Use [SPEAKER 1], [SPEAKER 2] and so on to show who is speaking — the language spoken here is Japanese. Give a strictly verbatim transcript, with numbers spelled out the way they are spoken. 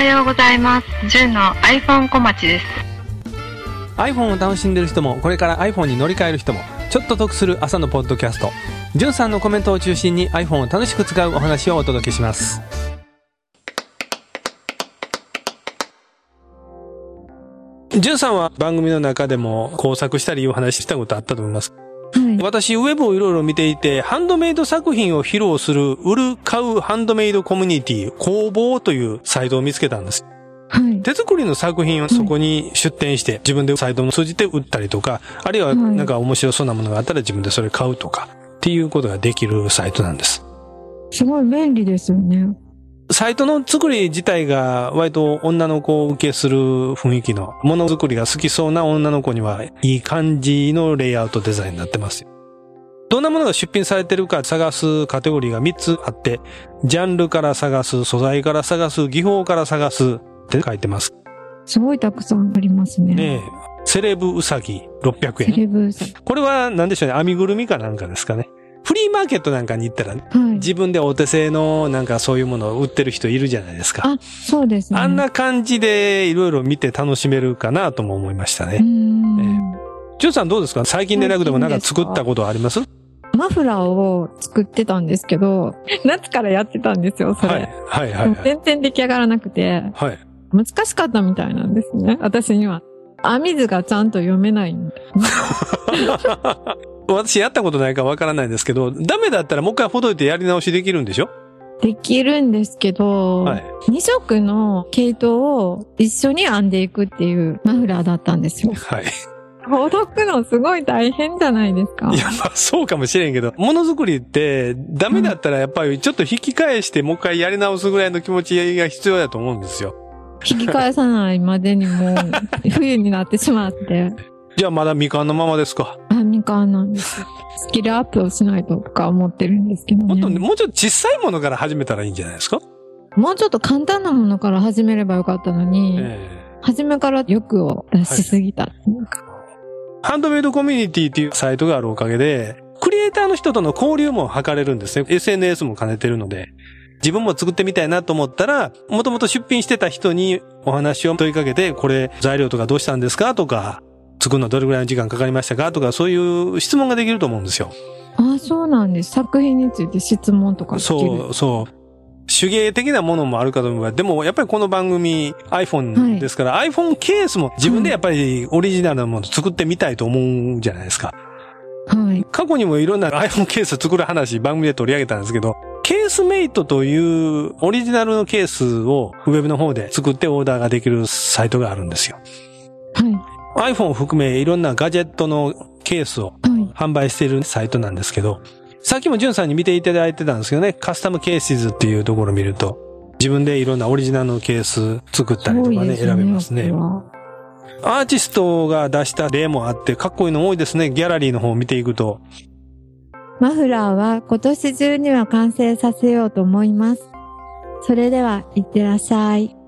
[SPEAKER 1] はようございます。じゅんの iPhone 小町です。
[SPEAKER 2] iPhone を楽しんでる人もこれから iPhone に乗り換える人もちょっと得する朝のポッドキャスト、じゅんさんのコメントを中心に iPhone を楽しく使うお話をお届けします。じゅんさんは番組の中でも工作したりいう話したことあったと思います。
[SPEAKER 3] はい、
[SPEAKER 2] 私ウェブをいろいろ見ていて、ハンドメイド作品を披露する売る買うハンドメイドコミュニティ工房というサイトを見つけたんです。
[SPEAKER 3] はい、
[SPEAKER 2] 手作りの作品をそこに出展して、自分でサイトを通じて売ったりとか、あるいはなんか面白そうなものがあったら自分でそれ買うとかっていうことができるサイトなんです。
[SPEAKER 3] すごい便利ですよね。
[SPEAKER 2] サイトの作り自体が割と女の子を受けする雰囲気の、ものづくりが好きそうな女の子にはいい感じのレイアウトデザインになってますよ。どんなものが出品されてるか探すカテゴリーがみっつあって、ジャンルから探す、素材から探す、技法から探すって書いてます。
[SPEAKER 3] すごいたくさんありますね。
[SPEAKER 2] ねえ、セレブウサギろっぴゃくえん。
[SPEAKER 3] セレブウサギ。
[SPEAKER 2] これは何でしょうね、編みぐるみかなんかですかね。フリーマーケットなんかに行ったら、ね、
[SPEAKER 3] はい、
[SPEAKER 2] 自分でお手製のなんかそういうものを売ってる人いるじゃないですか。
[SPEAKER 3] あ、そうですね。
[SPEAKER 2] あんな感じでいろいろ見て楽しめるかなとも思いましたね。
[SPEAKER 3] うーん、
[SPEAKER 2] えー、ジュンさんどうですか？最近でなくてもなんか作ったことあります？
[SPEAKER 3] マフラーを作ってたんですけど、夏からやってたんですよ、それ。
[SPEAKER 2] はい、はい、はい、はい。
[SPEAKER 3] 全然出来上がらなくて、
[SPEAKER 2] はい。
[SPEAKER 3] 難しかったみたいなんですね、私には。編み図がちゃんと読めないんで。
[SPEAKER 2] 私やったことないかわからないんですけど、ダメだったらもう一回ほどいてやり直しできるんでしょ？
[SPEAKER 3] できるんですけど、はい、に色の毛糸を一緒に編んでいくっていうマフラーだったんですよ。
[SPEAKER 2] はい。
[SPEAKER 3] ほどくのすごい大変じゃないですか。
[SPEAKER 2] いや、まあそうかもしれんけど、ものづくりってダメだったらやっぱりちょっと引き返してもう一回やり直すぐらいの気持ちが必要だと思うんですよ。
[SPEAKER 3] 引き返さないまでにもう冬になってしまって。
[SPEAKER 2] じゃあまだみかんのままですか？
[SPEAKER 3] あ、みかんなんです。スキルアップをしないととか思ってるんですけどね。
[SPEAKER 2] もっと、もうちょっと小さいものから始めたらいいんじゃないですか？
[SPEAKER 3] もうちょっと簡単なものから始めればよかったのに、えー、初めから欲を出しすぎた、はい。
[SPEAKER 2] ハンドメイドコミュニティっていうサイトがあるおかげで、クリエイターの人との交流も図れるんですね。エスエヌエス も兼ねてるので。自分も作ってみたいなと思ったら、もともと出品してた人にお話を問いかけて、これ材料とかどうしたんですかとか、作るのどれぐらいの時間かかりましたかとか、そういう質問ができると思うんですよ。
[SPEAKER 3] ああ、そうなんです。作品について質問とかできる。
[SPEAKER 2] そう、そう。手芸的なものもあるかと思えば、でもやっぱりこの番組 iPhone ですから、はい、iPhone ケースも自分でやっぱりオリジナルなもの作ってみたいと思うじゃないですか。
[SPEAKER 3] はい。
[SPEAKER 2] 過去にもいろんな iPhone ケース作る話番組で取り上げたんですけど、ケースメイトというオリジナルのケースをウェブの方で作ってオーダーができるサイトがあるんですよ。はい。iPhone を含めいろんなガジェットのケースを販売しているサイトなんですけど、さっきもジュンさんに見ていただいてたんですけどね、カスタムケーシズっていうところを見ると、自分でいろんなオリジナルのケース作ったりとかね、選べますね。アーティストが出した例もあってかっこいいの多いですね。ギャラリーの方を見ていくと。
[SPEAKER 3] マフラーは今年中には完成させようと思います。それでは、いってらっしゃい。